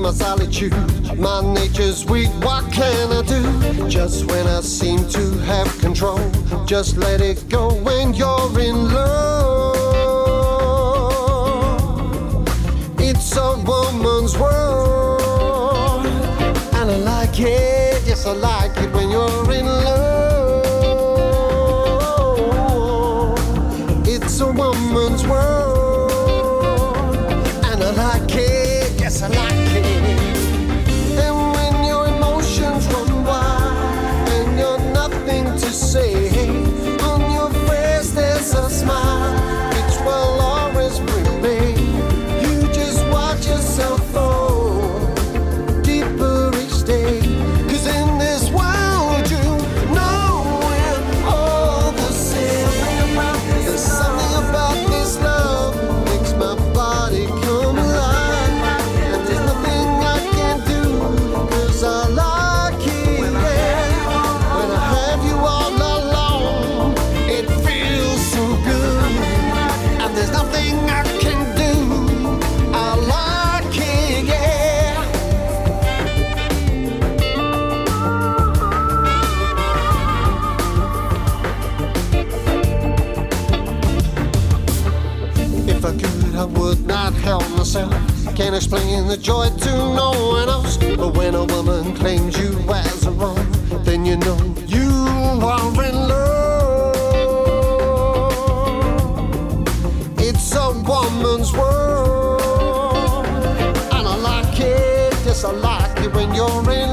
my solitude. My nature's weak, what can I do? Just when I seem to have control, just let it go when you're in love. It's a woman's world, and I like it, yes I like it when you're in love. It's a woman's world, and I like it, yes I like it. And when your emotions run wild and you're nothing to say, on your face there's a smile which will always remain. You just watch yourself fall deeper each day, 'cause in this world you know we're all the same. There's something about this love makes my body come alive, and there's nothing I can do, 'cause I like it, yeah. When I have you all alone, it feels so good, and there's nothing I can do. I like it, yeah. If I could, I would not help myself. Can't explain the joy to no one else. But when a woman claims you as her own, then you know you are in love. It's a woman's world, and I like it, yes I like it when you're in